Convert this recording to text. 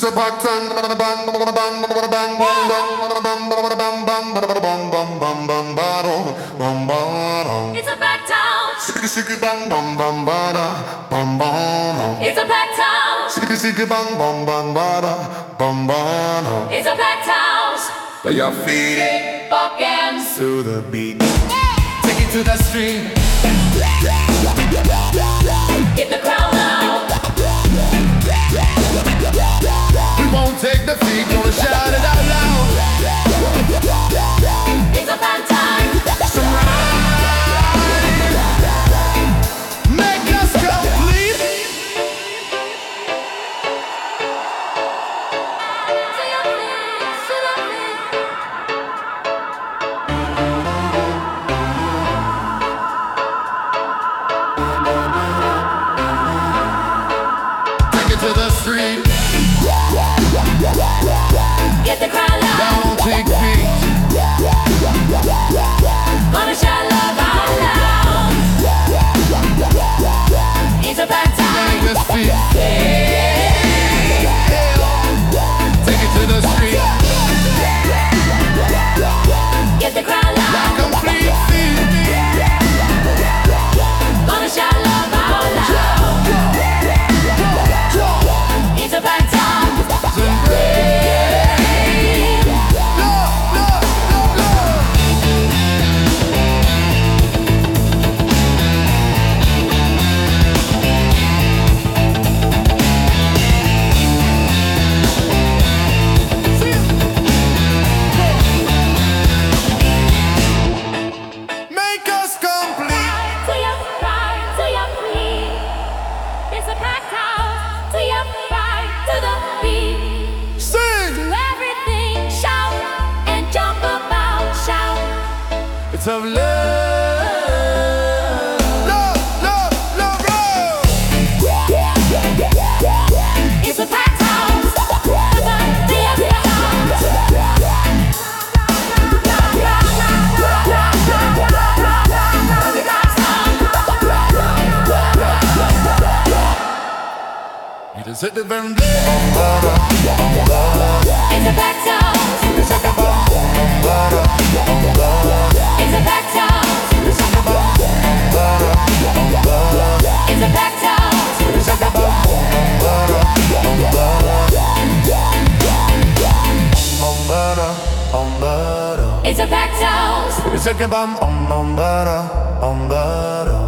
a pattern. It's a back town. Shiki shiki bang bang bang bada bam bam. It's a back town. Shiki shiki bang bang bang bada bam bam. It's a back town. Lay your feet Buckens. to the beat. Take it to the street. Get the crowd loud. We won't take defeat, gonna shout it out loud. It's a bad time. Some rhyme. Make us complete. Take it to the street. Get the crowd loud. Don't take feet. Gonna shout love out loud. It's a bad time. Make us feel. Take it to the street. Get the crowd loud. Complete feet. Gonna shout love out loud. It's a bad time. Make us complete. Till you cry, till you bleed. It's a pack house. Till you cry to the beat. Sing. To everything, shout and jump about, shout. It's of love. Love, love, love, love. It's a pack house. It is hit the very It's a pack house. It's a pack house. It's a pack house. It's It's a packed house. a kebab,